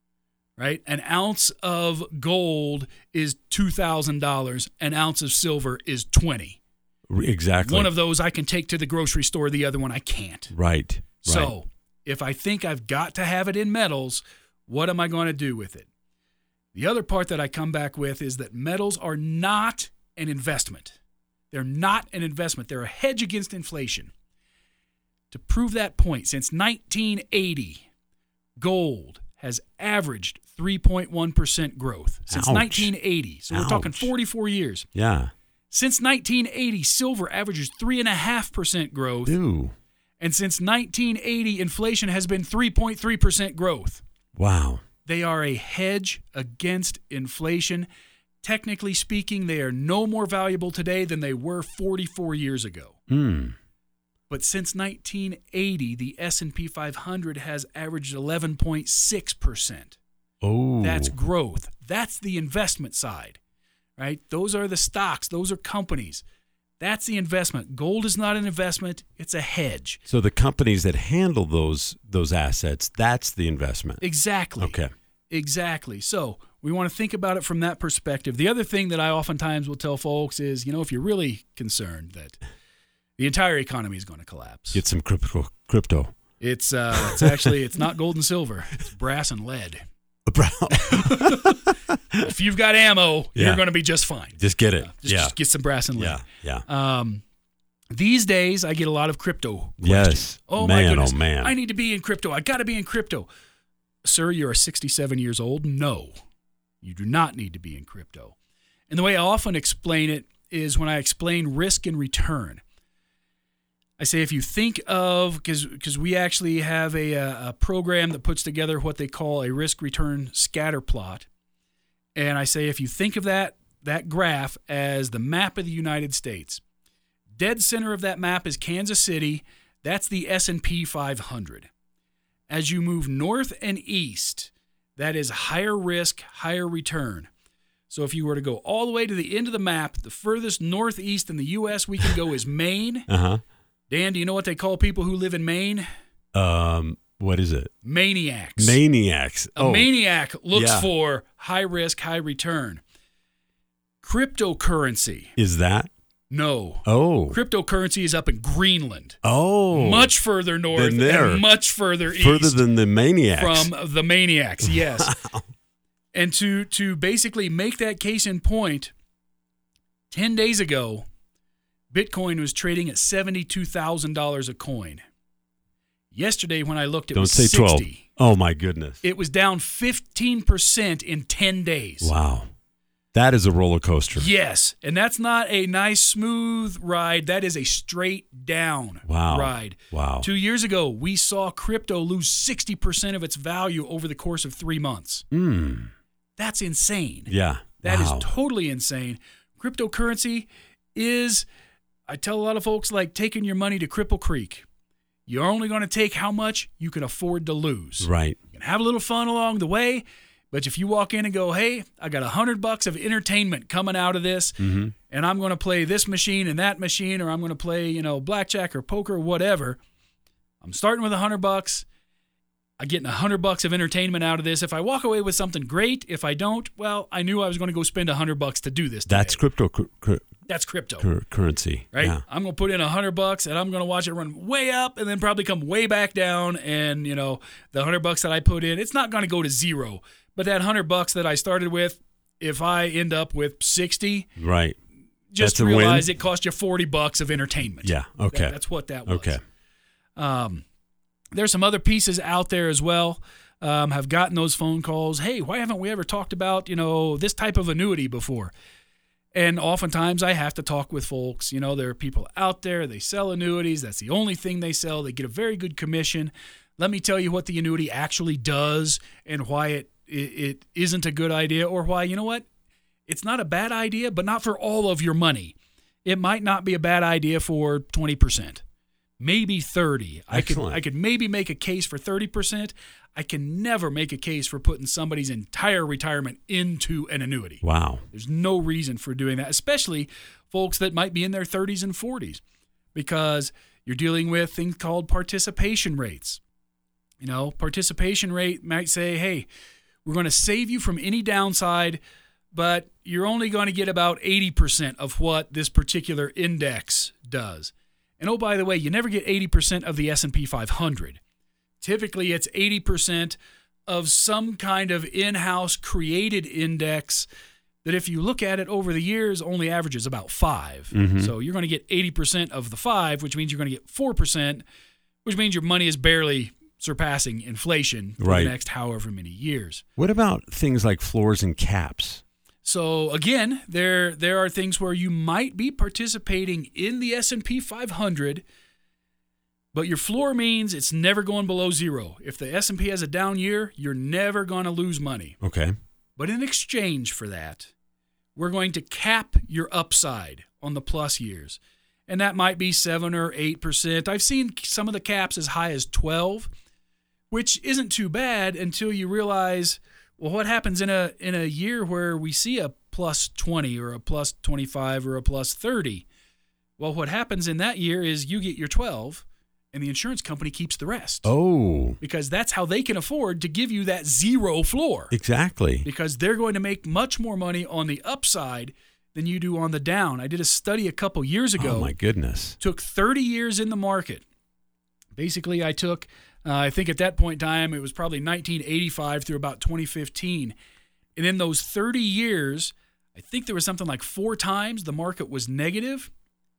Right? An ounce of gold is two thousand dollars. An ounce of silver is twenty dollars.
Exactly.
One of those I can take to the grocery store. The other one I can't.
Right. Right.
So if I think I've got to have it in metals, what am I going to do with it? The other part that I come back with is that metals are not an investment. They're not an investment. They're a hedge against inflation. To prove that point, since nineteen eighty, gold has averaged three point one percent growth. Since
Ouch.
nineteen eighty. So we're talking
Ouch.
forty-four years.
Yeah.
Since nineteen eighty, silver averages three point five percent growth.
Ew.
And since nineteen eighty, inflation has been three point three percent growth.
Wow.
They are a hedge against inflation. Technically speaking, they are no more valuable today than they were forty-four years ago.
Hmm.
But since nineteen eighty, the S and P five hundred has averaged eleven point six percent.
Oh.
That's growth. That's the investment side, right? Those are the stocks. Those are companies. That's the investment. Gold is not an investment. It's a hedge.
So the companies that handle those those assets, that's the investment.
Exactly.
Okay.
Exactly. So we want to think about it from that perspective. The other thing that I oftentimes will tell folks is, you know, if you're really concerned that the entire economy is going to collapse,
Get some crypto. Crypto.
it's uh, it's actually it's not gold and silver. It's brass and lead. If you've got ammo,
Yeah.
you're going to be just fine.
Just get it.
Uh, just,
yeah.
just get some brass and lead.
yeah. Yeah.
Um, these days, I get a lot of crypto questions.
Yes.
Oh,
Man,
my goodness.
oh, man.
I need to be in crypto. I got to be in crypto. Sir, you're sixty-seven years old. No, you do not need to be in crypto. And the way I often explain it is when I explain risk and return. I say if you think of, because because we actually have a, a program that puts together what they call a risk-return scatter plot. And I say if you think of that that graph as the map of the United States, dead center of that map is Kansas City. That's the S and P five hundred. As you move north and east, that is higher risk, higher return. So if you were to go all the way to the end of the map, the furthest northeast in the U S we can go is Maine.
Uh-huh.
Dan, do you know what they call people who live in Maine?
Um, what is it?
Maniacs.
Maniacs.
A
oh.
maniac looks
Yeah.
for high risk, high return. Cryptocurrency.
Is that?
No.
Oh.
Cryptocurrency is up in Greenland.
Oh.
Much further north
Than there.
and much further east.
Further than the maniacs.
From the maniacs, yes. And to to basically make that case in point, ten days ago, Bitcoin was trading at seventy-two thousand dollars a coin. Yesterday, when I looked, it
Don't
was
say
sixty.
twelve. Oh, my goodness.
It was down fifteen percent in ten days.
Wow. That is a roller coaster.
Yes, and that's not a nice, smooth ride. That is a straight down
Wow.
ride.
Wow.
Two years ago, we saw crypto lose sixty percent of its value over the course of three months.
Mm.
That's insane.
Yeah.
That is
wow.
totally insane. Cryptocurrency is, I tell a lot of folks, like taking your money to Cripple Creek. You're only going to take how much you can afford to lose.
Right.
You can have a little fun along the way, but if you walk in and go, hey, I got a hundred bucks of entertainment coming out of this,
Mm-hmm.
and I'm going to play this machine and that machine, or I'm going to play, you know, blackjack or poker or whatever. I'm starting with a hundred bucks. I'm getting a hundred bucks of entertainment out of this. If I walk away with something, great. If I don't, well, I knew I was going to go spend a hundred bucks to do this today.
That's crypto cur- cur-
That's crypto.
cur- currency.
Right?
Yeah.
I'm going to put in a hundred bucks and I'm going to watch it run way up and then probably come way back down. And, you know, the hundred bucks that I put in, it's not going to go to zero. But that hundred bucks that I started with, if I end up with sixty,
Right.
just
That's a win?
realize it cost you forty bucks of entertainment.
Yeah. Okay.
That- that's what that was.
Okay.
Um, there's some other pieces out there as well. Um, have gotten those phone calls. Hey, why haven't we ever talked about, you know, this type of annuity before? And oftentimes I have to talk with folks. You know, there are people out there, they sell annuities. That's the only thing they sell. They get a very good commission. Let me tell you what the annuity actually does and why it it, it isn't a good idea, or why, you know what, it's not a bad idea, but not for all of your money. It might not be a bad idea for twenty percent. Maybe thirty. I could
Excellent.
I could maybe make a case for thirty percent. I can never make a case for putting somebody's entire retirement into an annuity.
Wow.
There's no reason for doing that, especially folks that might be in their thirties and forties, because you're dealing with things called participation rates. You know, participation rate might say, hey, we're going to save you from any downside, but you're only going to get about eighty percent of what this particular index does. And oh, by the way, you never get eighty percent of the S and P five hundred. Typically, it's eighty percent of some kind of in-house created index that, if you look at it over the years, only averages about five.
Mhm.
So you're going to get eighty percent of the five, which means you're going to get four percent, which means your money is barely surpassing inflation for
Right.
the next however many years.
What about things like floors and caps?
So again, there there are things where you might be participating in the S and P five hundred, but your floor means it's never going below zero. If the S and P has a down year, you're never going to lose money.
Okay.
But in exchange for that, we're going to cap your upside on the plus years. and that might be seven or eight percent. I've seen some of the caps as high as twelve, which isn't too bad until you realize, well, what happens in a in a year where we see a plus twenty or a plus twenty-five or a plus thirty? Well, what happens in that year is you get your twelve, and the insurance company keeps the rest.
Oh.
Because that's how they can afford to give you that zero floor.
Exactly.
Because they're going to make much more money on the upside than you do on the down. I did a study a couple years ago.
Oh, my goodness.
Took thirty years in the market. Basically, I took, uh, I think at that point in time, it was probably nineteen eighty-five through about twenty fifteen. And in those thirty years, I think there was something like four times the market was negative,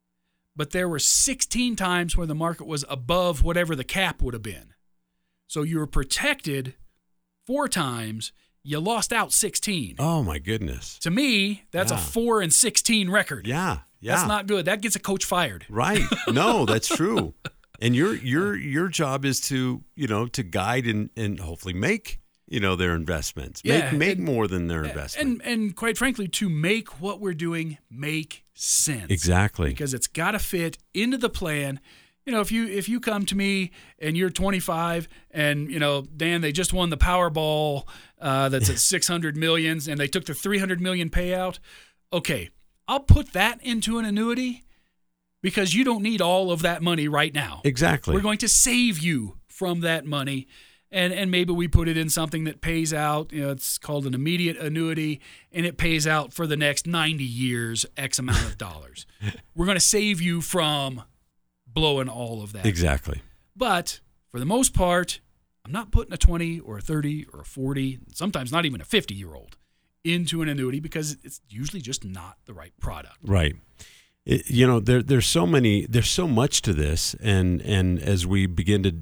but there were sixteen times where the market was above whatever the cap would have been. So you were protected four times. You lost out sixteen.
Oh, my goodness.
To me, that's
Yeah.
a four and sixteen record.
Yeah, yeah.
That's not good. That gets a coach fired.
Right. No, that's true. And your your your job is to, you know, to guide and, and hopefully make, you know, their investments. Make
Yeah,
make
and-
more than their investment.
And and quite frankly, to make what we're doing make sense.
Exactly.
Because it's got to fit into the plan. You know, if you if you come to me and you're twenty-five and, you know, Dan, they just won the Powerball uh, that's at six hundred million and they took the three hundred million payout. Okay, I'll put that into an annuity because you don't need all of that money right now.
Exactly.
We're going to save you from that money. And and maybe we put it in something that pays out, you know, it's called an immediate annuity, and it pays out for the next ninety years, X amount of dollars. We're going to save you from blowing all of that.
Exactly.
But for the most part, I'm not putting a twenty or a thirty or a forty, sometimes not even a fifty-year-old into an annuity because it's usually just not the right product.
Right. It, you know, there there's so many, there's so much to this, and and as we begin to,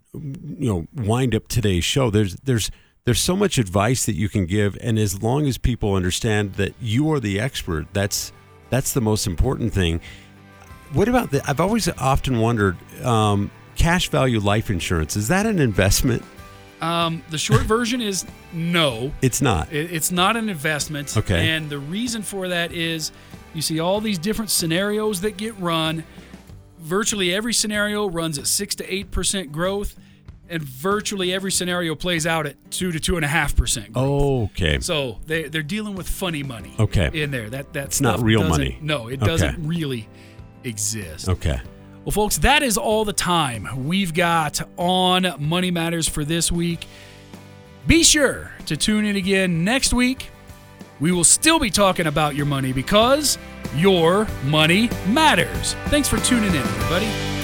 you know, wind up today's show, there's there's there's so much advice that you can give, and as long as people understand that you are the expert, that's that's the most important thing. What about the? I've always often wondered, um, cash value life insurance, is that an investment?
Um, the short version is no.
It's not.
It, it's not an investment.
Okay.
And the reason for that is you see all these different scenarios that get run. Virtually every scenario runs at six to eight percent growth, and virtually every scenario plays out at two to two and a half percent growth.
Okay.
So they they're dealing with funny money.
Okay.
In there, that that's
It's not real money.
No, it
Okay.
doesn't really exist.
Okay.
Well, folks, that is all the time we've got on Money Matters for this week. Be sure to tune in again next week. We will still be talking about your money because your money matters. Thanks for tuning in, everybody.